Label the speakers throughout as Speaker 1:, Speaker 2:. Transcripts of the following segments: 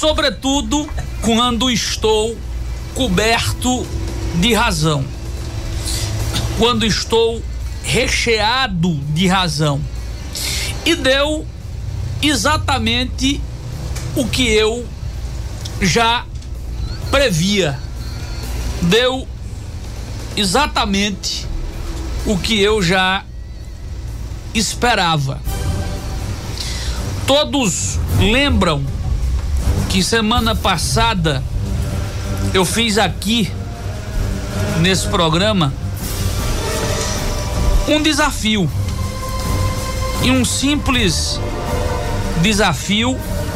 Speaker 1: sobretudo quando estou coberto de razão, quando estou recheado de razão. E deu exatamente o que eu já previa, deu exatamente o que eu já esperava. Todos lembram que semana passada eu fiz aqui nesse programa um desafio, e um simples desafio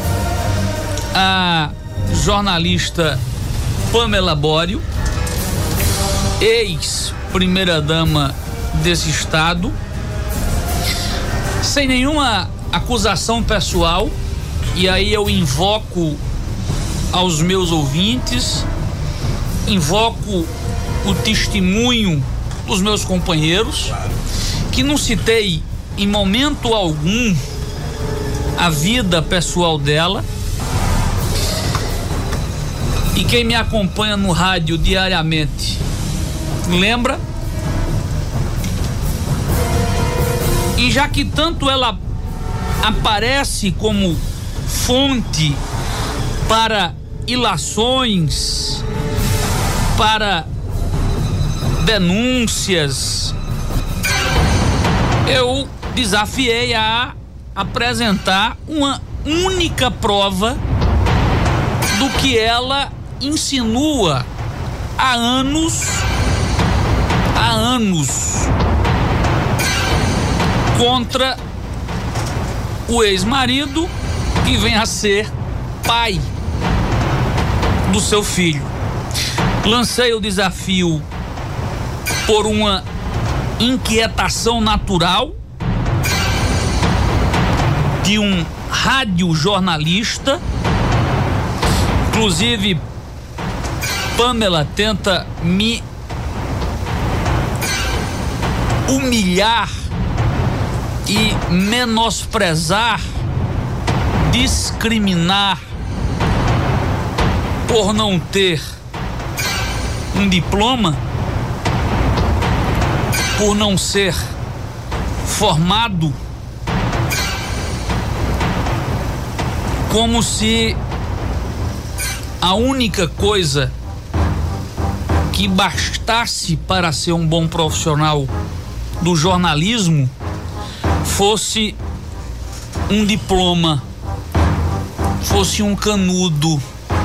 Speaker 1: a jornalista Pamela Borio, ex-primeira-dama desse estado, sem nenhuma acusação pessoal, e aí eu invoco aos meus ouvintes, invoco o testemunho dos meus companheiros, que não citei em momento algum a vida pessoal dela. E quem me acompanha no rádio diariamente lembra. E já que tanto ela aparece como fonte para ilações, para denúncias, eu desafiei a apresentar uma única prova do que ela insinua há anos contra o ex-marido, que vem a ser pai do seu filho. Lancei o desafio por uma inquietação natural de um radiojornalista. Inclusive, Pamela tenta me humilhar e menosprezar, discriminar por não ter um diploma, por não ser formado, como se a única coisa que bastasse para ser um bom profissional do jornalismo fosse um diploma, fosse um canudo,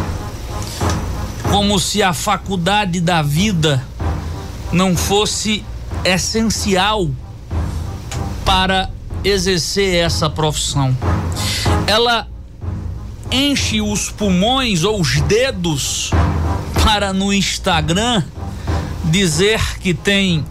Speaker 1: como se a faculdade da vida não fosse essencial para exercer essa profissão. Ela enche os pulmões ou os dedos para no Instagram dizer que tem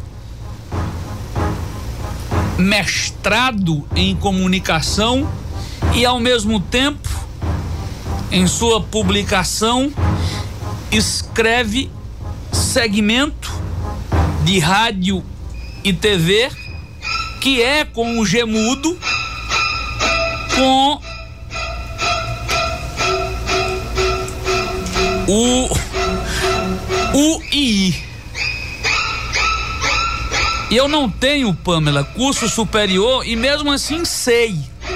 Speaker 1: mestrado em comunicação e, ao mesmo tempo, em sua publicação, escreve segmento de rádio e TV, que é com o G mudo, com o UI. E eu não tenho, Pamela, curso superior, e mesmo assim sei.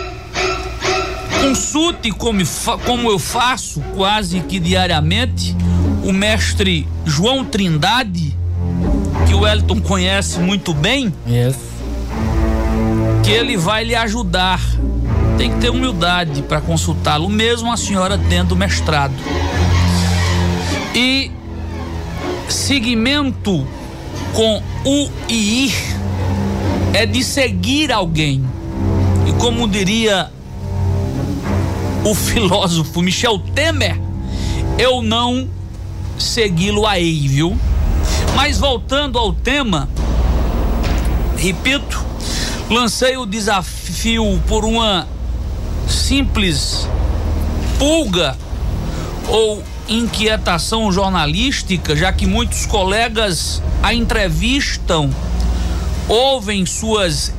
Speaker 1: Consulte como eu faço quase que diariamente o mestre João Trindade, que o Wellington conhece muito bem.
Speaker 2: Yes.
Speaker 1: Que ele vai lhe ajudar. Tem que ter humildade para consultá-lo, mesmo a senhora tendo mestrado. E segmento com UI é de seguir alguém. E como diria o filósofo Michel Temer, eu não segui-lo aí, viu? Mas voltando ao tema, repito, lancei o desafio por uma simples pulga ou inquietação jornalística, já que muitos colegas a entrevistam, ouvem suas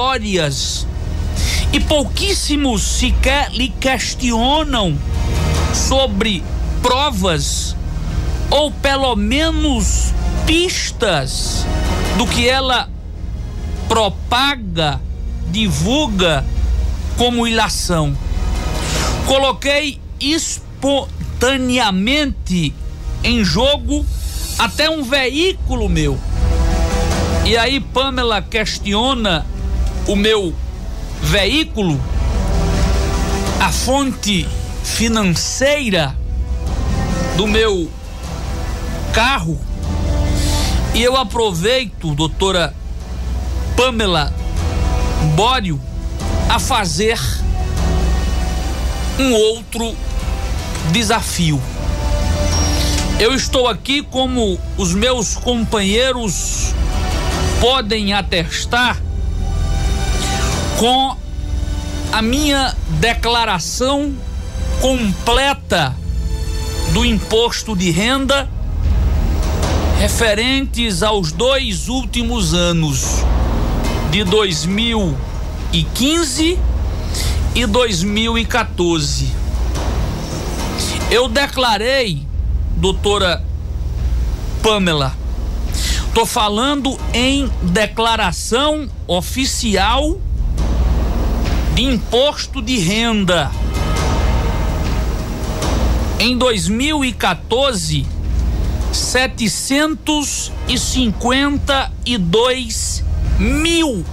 Speaker 1: histórias e pouquíssimos sequer lhe questionam sobre provas ou pelo menos pistas do que ela propaga, divulga como ilação. Coloquei espontaneamente em jogo até um veículo meu. E aí Pamela questiona o meu veículo, a fonte financeira do meu carro, e eu aproveito, doutora Pamela Bório, a fazer um outro desafio. Eu estou aqui, como os meus companheiros podem atestar, com a minha declaração completa do imposto de renda referentes aos 2 últimos anos, de 2015 e 2014. Eu declarei, doutora Pamela, tô falando em declaração oficial de imposto de renda. Em 2014, R$752 mil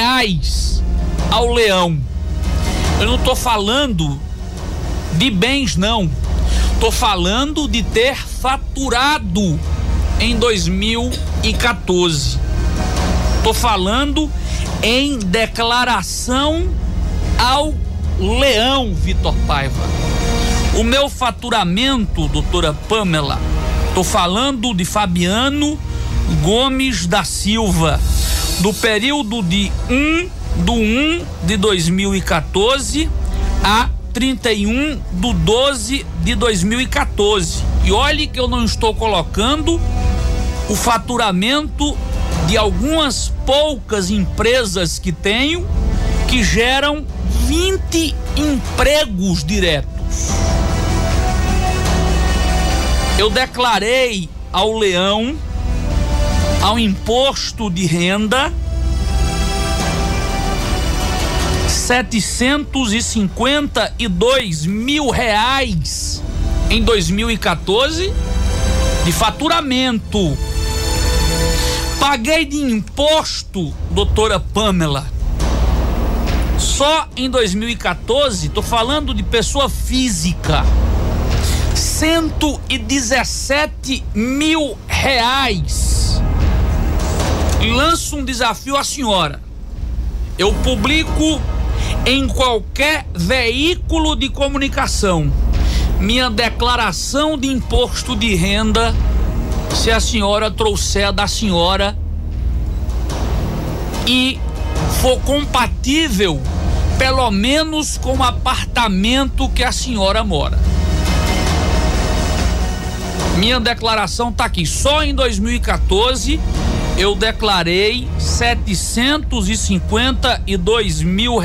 Speaker 1: ao leão. Eu não tô falando de bens, não. Tô falando de ter faturado em 2014. Tô falando em declaração ao leão, Vitor Paiva. O meu faturamento, doutora Pamela, tô falando de Fabiano Gomes da Silva, do período de 1/1 de 2014 a 31/12 de 2014. E olhe que eu não estou colocando o faturamento de algumas poucas empresas que tenho, que geram 20 empregos diretos. Eu declarei ao leão, ao imposto de renda, R$752 mil em 2014 de faturamento. Paguei de imposto, doutora Pamela, só em 2014, tô falando de pessoa física, R$117 mil. Lanço um desafio à senhora. Eu publico em qualquer veículo de comunicação minha declaração de imposto de renda, se a senhora trouxer da senhora e for compatível pelo menos com o apartamento que a senhora mora. Minha declaração tá aqui. Só em 2014 eu declarei R$752 mil.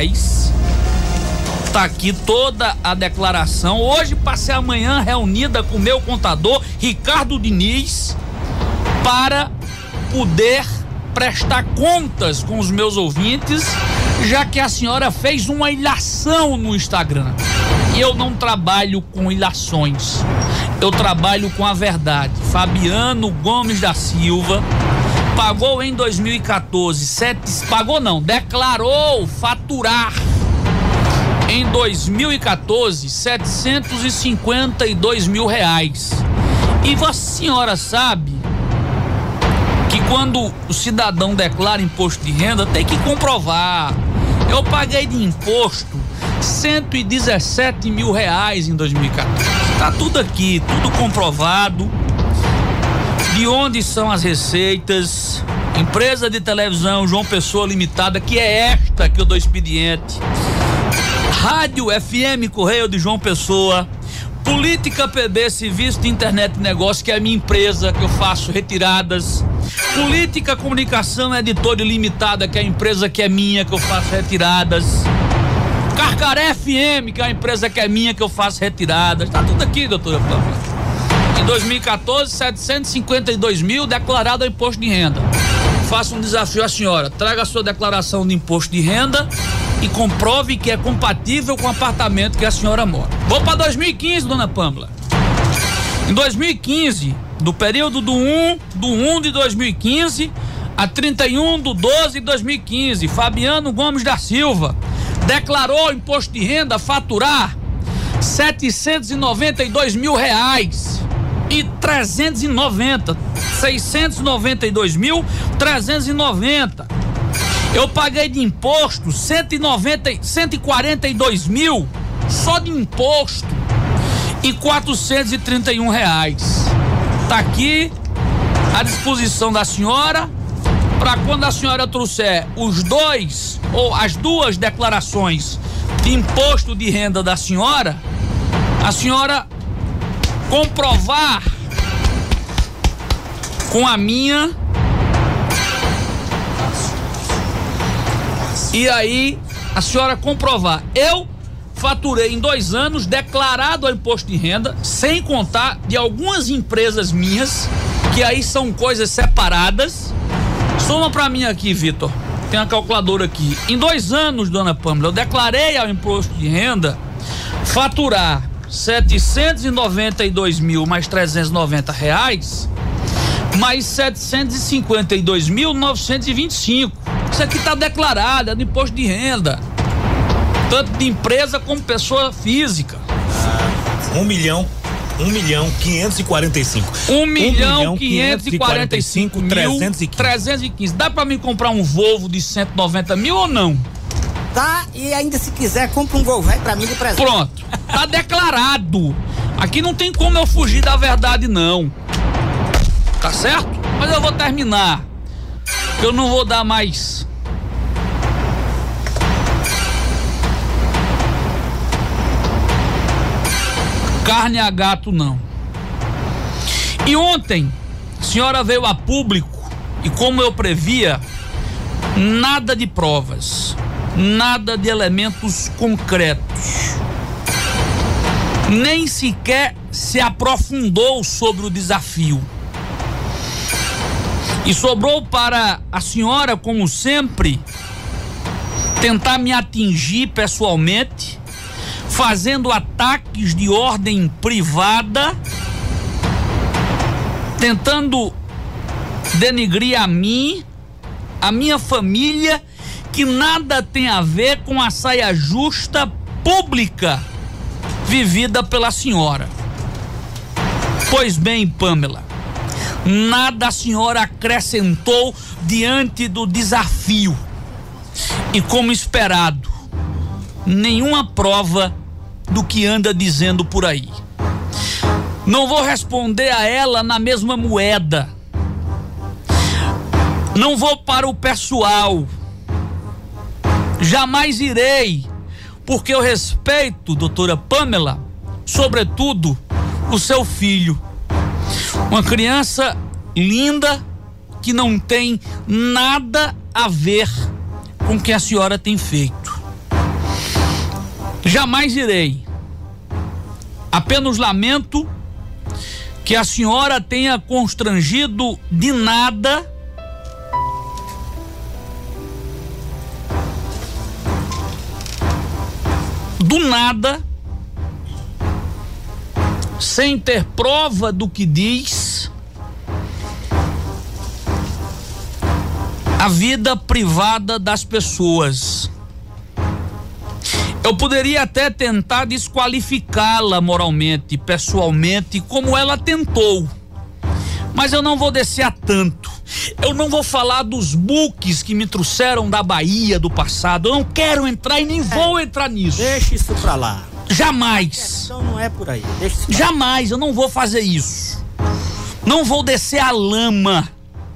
Speaker 1: Tá aqui toda a declaração. Hoje passei a manhã reunida com o meu contador, Ricardo Diniz, para poder prestar contas com os meus ouvintes, já que a senhora fez uma ilação no Instagram. E eu não trabalho com ilações, eu trabalho com a verdade. Fabiano Gomes da Silva pagou em 2014, declarou faturar em 2014 R$752 mil. E Vossa Senhora sabe que quando o cidadão declara imposto de renda, tem que comprovar. Eu paguei de imposto R$117 mil em 2014. Tá tudo aqui, tudo comprovado. De onde são as receitas? Empresa de televisão João Pessoa Limitada, que é esta que eu dou expediente. Rádio FM Correio de João Pessoa. Política PB Serviço de Internet e Negócio, que é a minha empresa, que eu faço retiradas. Política Comunicação Editora Limitada, que é a empresa que é minha, que eu faço retiradas. Carcaré FM, que é uma empresa que é minha, que eu faço retiradas. Tá tudo aqui, doutora Pâmela. Em 2014, 752 mil declarado ao imposto de renda. Faço um desafio à senhora. Traga a sua declaração de imposto de renda e comprove que é compatível com o apartamento que a senhora mora. Vou para 2015, dona Pâmela. Em 2015, do período do 1 de 2015 a 31 de 12 de 2015, Fabiano Gomes da Silva declarou imposto de renda faturar R$792 mil e 390, 692.390. Eu paguei de imposto 142 mil só de imposto e R$431. Tá aqui à disposição da senhora para quando a senhora trouxer os dois ou as duas declarações de imposto de renda da senhora, a senhora comprovar com a minha e aí a senhora comprovar. Eu faturei em 2 anos declarado ao imposto de renda, sem contar de algumas empresas minhas, que aí são coisas separadas. Soma pra mim aqui, Vitor. Tem uma calculadora aqui. Em 2 anos, dona Pâmela, eu declarei ao imposto de renda faturar 792 mil mais R$390, mais 752.925. Isso aqui tá declarado, é do imposto de renda. Tanto de empresa como pessoa física. 1.545.315. Dá pra mim comprar um Volvo de 190 mil ou não?
Speaker 2: Tá, e ainda se quiser, compra um Gol velho pra mim de presente.
Speaker 1: Pronto, tá declarado. Aqui não tem como eu fugir da verdade, não. Tá certo? Mas eu vou terminar. Eu não vou dar mais. Carne a gato, não. E ontem, a senhora veio a público e, como eu previa, nada de provas, nada de elementos concretos. Nem sequer se aprofundou sobre o desafio. E sobrou para a senhora, como sempre, tentar me atingir pessoalmente, fazendo ataques de ordem privada, tentando denigrir a mim, a minha família, que nada tem a ver com a saia justa pública vivida pela senhora. Pois bem, Pâmela, nada a senhora acrescentou diante do desafio. E como esperado, nenhuma prova do que anda dizendo por aí. Não vou responder a ela na mesma moeda. Não vou para o pessoal. Jamais irei, porque eu respeito, doutora Pâmela, sobretudo o seu filho. Uma criança linda que não tem nada a ver com o que a senhora tem feito. Jamais irei. Apenas lamento que a senhora tenha constrangido de nada do nada, sem ter prova do que diz, a vida privada das pessoas. Eu poderia até tentar desqualificá-la moralmente, pessoalmente, como ela tentou. Mas eu não vou descer a tanto. Eu não vou falar dos buques que me trouxeram da Bahia do passado. Eu não quero entrar e nem vou entrar nisso.
Speaker 2: Deixa isso pra lá.
Speaker 1: Jamais.
Speaker 2: Então não é por aí. Deixa isso pra
Speaker 1: Jamais, eu não vou fazer isso. Não vou descer a lama.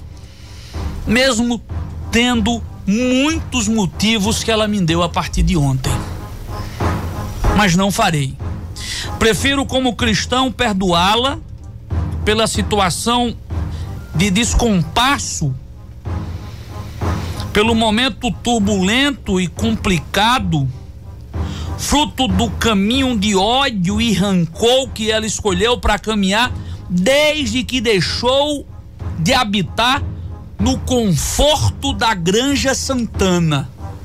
Speaker 1: Mesmo tendo muitos motivos que ela me deu a partir de ontem. Mas não farei. Prefiro, como cristão, perdoá-la pela situação de descompasso, pelo momento turbulento e complicado, fruto do caminho de ódio e rancor que ela escolheu para caminhar desde que deixou de habitar no conforto da Granja Santana,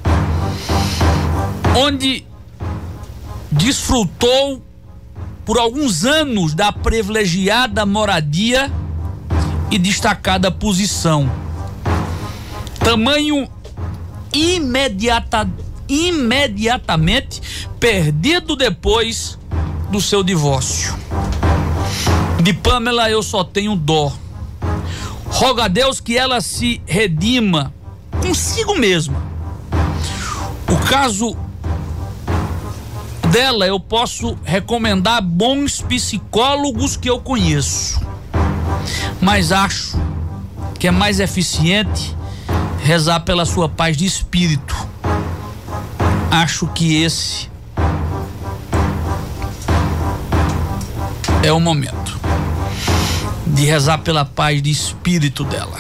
Speaker 1: onde desfrutou por alguns anos da privilegiada moradia e destacada posição. Tamanho imediatamente perdido depois do seu divórcio. De Pamela eu só tenho dó. Rogo a Deus que ela se redima consigo mesma. O caso dela eu posso recomendar bons psicólogos que eu conheço, mas acho que é mais eficiente rezar pela sua paz de espírito. Acho que esse é o momento de rezar pela paz de espírito dela.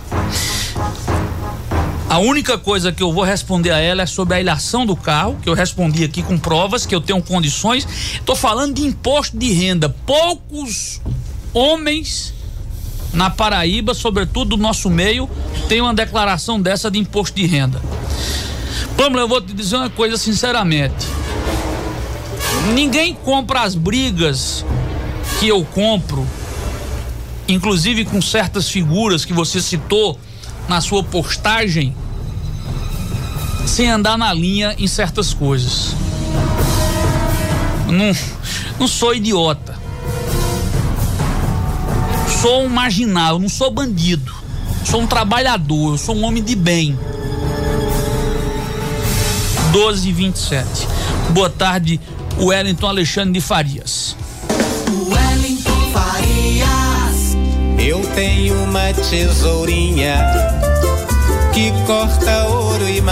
Speaker 1: A única coisa que eu vou responder a ela é sobre a ilhação do carro, que eu respondi aqui com provas, que eu tenho condições. Estou falando de imposto de renda. Poucos homens na Paraíba, sobretudo do nosso meio, tem uma declaração dessa de imposto de renda. Pamela, eu vou te dizer uma coisa sinceramente. Ninguém compra as brigas que eu compro, inclusive com certas figuras que você citou na sua postagem, sem andar na linha em certas coisas. Não sou idiota. Sou um marginal, eu não sou bandido. Sou um trabalhador, eu sou um homem de bem. 12h27. Boa tarde, Wellington Alexandre de Farias.
Speaker 3: Wellington Farias.
Speaker 4: Eu tenho uma tesourinha que corta ouro e